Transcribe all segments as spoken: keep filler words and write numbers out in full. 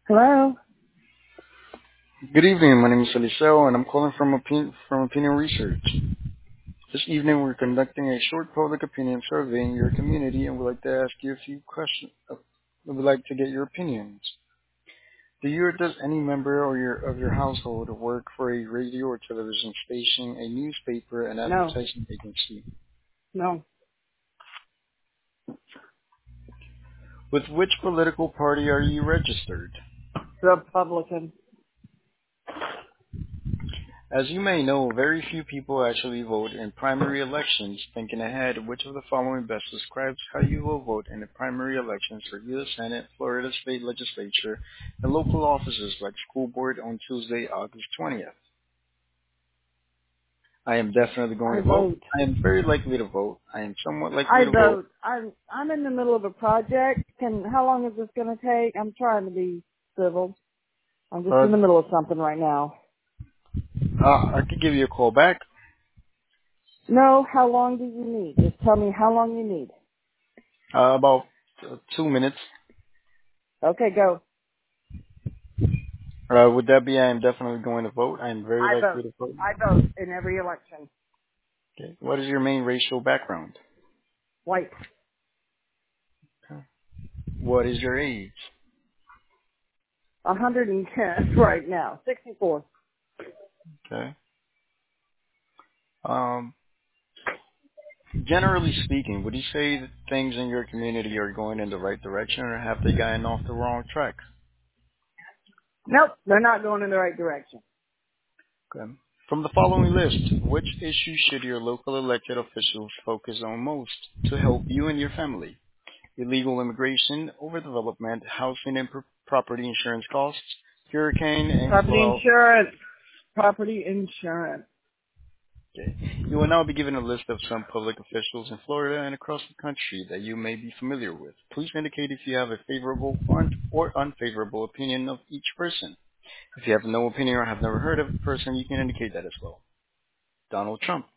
Hello? Good evening. My name is Eliseo, and I'm calling from Opin- from Opinion Research. This evening, we're conducting a short public opinion survey in your community, and we'd like to ask you a few questions. Uh, we would like to get your opinions. Do you or does any member or your of your household work for a radio or television station, a newspaper, an No, advertising agency? no. With which political party are you registered? Republican. As you may know, very few people actually vote in primary elections. Thinking ahead, which of the following best describes how you will vote in the primary elections for U S Senate, Florida State Legislature, and local offices like school board on Tuesday, August twentieth? I am definitely going I to vote. vote. I am very likely to vote. I am somewhat likely I to vote. vote. I'm I'm in the middle of a project. Can how long is this gonna take? I'm trying to be civil. I'm just Uh, in the middle of something right now. uh, I could give you a call back. No, how long do you need? Just tell me how long you need. Uh, about uh, two minutes. Okay, go. Uh, would that be I am definitely going to vote? I am very I likely vote. to vote. I vote in every election. Okay. What is your main racial background? White. What is your age? one hundred ten right now. sixty-four. Okay. Um, Generally speaking, would you say that things in your community are going in the right direction, or have they gotten off the wrong track? Nope, they're not going in the right direction. Okay. From the following list, which issue should your local elected officials focus on most to help you and your family? Illegal immigration, overdevelopment, housing and pro- property insurance costs, hurricane and Property flood. insurance. Property insurance. Okay. You will now be given a list of some public officials in Florida and across the country that you may be familiar with. Please indicate if you have a favorable un- or unfavorable opinion of each person. If you have no opinion or have never heard of a person, you can indicate that as well. Donald Trump.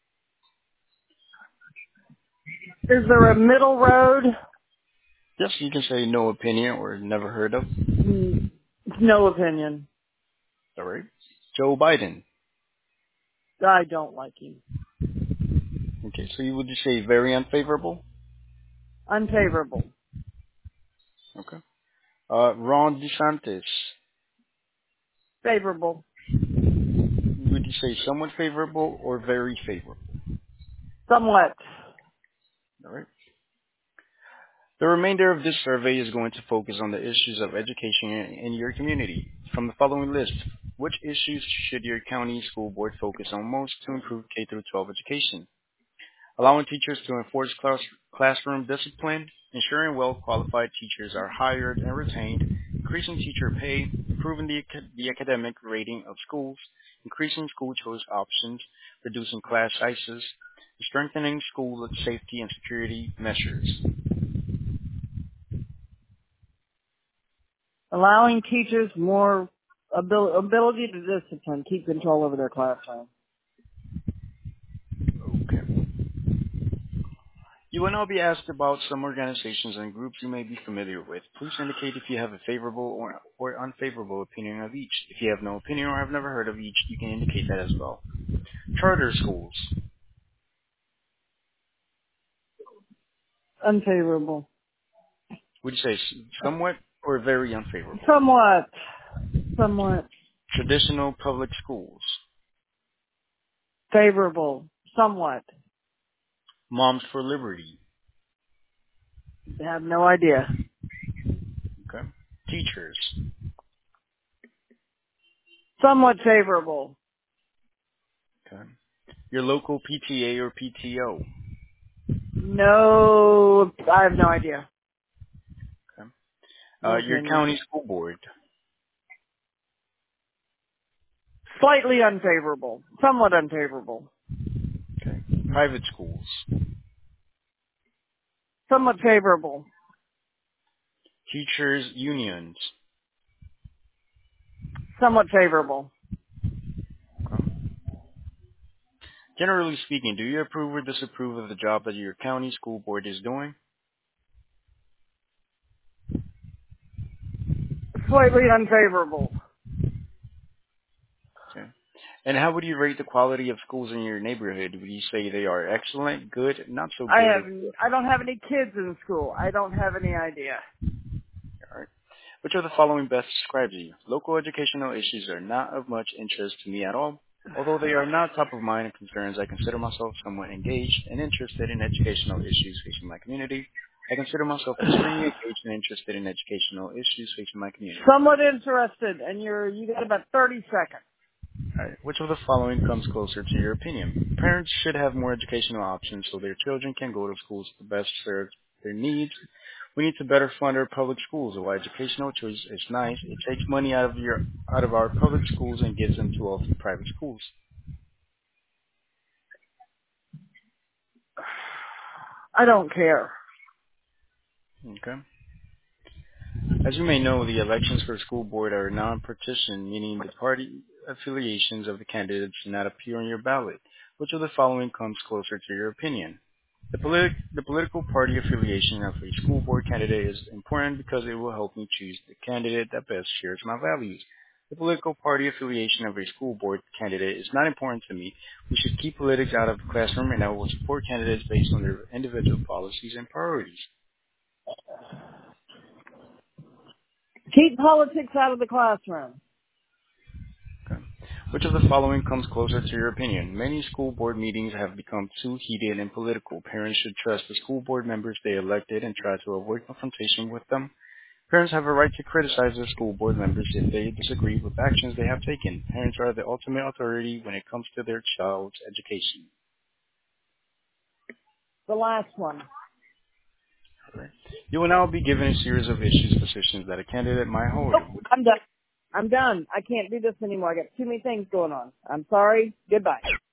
Is there a middle road? Yes, you can say no opinion or never heard of. Mm, no opinion. All right. Joe Biden. I don't like him. Okay, so you would just say very unfavorable? Unfavorable. Okay. Uh, Ron DeSantis. Favorable. Would you say somewhat favorable or very favorable? Somewhat. All right. The remainder of this survey is going to focus on the issues of education in in your community. From the following list, which issues should your county school board focus on most to improve K through twelve education? Allowing teachers to enforce class, classroom discipline, ensuring well-qualified teachers are hired and retained, increasing teacher pay, improving the, aca- the academic rating of schools, increasing school choice options, reducing class sizes, strengthening school safety and security measures. Allowing teachers more abil- ability to discipline, keep control over their classroom. Okay. You will now be asked about some organizations and groups you may be familiar with. Please indicate if you have a favorable or, or unfavorable opinion of each. If you have no opinion or have never heard of each, you can indicate that as well. Charter schools. Unfavorable. Would you say s- somewhat or very unfavorable? Somewhat. Somewhat. Traditional public schools. Favorable. Somewhat. Moms for Liberty. I have no idea. Okay. Teachers. Somewhat favorable. Okay. Your local P T A or P T O. No, I have no idea. Okay. No Uh, your opinion. county school board. Slightly unfavorable. Somewhat unfavorable. Okay. Private schools. Somewhat favorable. Teachers unions. Somewhat favorable. Okay. Generally speaking, do you approve or disapprove of the job that your county school board is doing? slightly unfavorable. Okay. And how would you rate the quality of schools in your neighborhood? Would you say they are excellent, good, not so I good, have, or I don't have any kids in school. I don't have any idea. all right? Which of the following best describes you? Local educational issues are not of much interest to me at all. Although they are not top of mind concerns, I consider myself somewhat engaged and interested in educational issues facing my community. I consider myself extremely engaged and interested in educational issues facing my community. Somewhat interested, and you're, you got about thirty seconds. All right. Which of the following comes closer to your opinion? Parents should have more educational options so their children can go to schools to best serve their needs. We need to better fund our public schools. While educational choice is nice, it takes money out of your out of our public schools and gives them to all the private schools. I don't care. Okay. As you may know, the elections for the school board are non-partisan, meaning the party affiliations of the candidates do not appear on your ballot. Which of the following comes closer to your opinion? The, politi- the political party affiliation of a school board candidate is important because it will help me choose the candidate that best shares my values. The political party affiliation of a school board candidate is not important to me. We should keep politics out of the classroom, and I will support candidates based on their individual policies and priorities. Keep politics out of the classroom. Okay. Which of the following comes closer to your opinion? Many school board meetings have become too heated and political. Parents should trust the school board members they elected and try to avoid confrontation with them. Parents have a right to criticize their school board members if they disagree with actions they have taken. Parents are the ultimate authority when it comes to their child's education. The last one. Right. You will now be given a series of issues positions that a candidate might hold. Oh, I'm done. I'm done. I can't do this anymore. I got too many things going on. I'm sorry. Goodbye.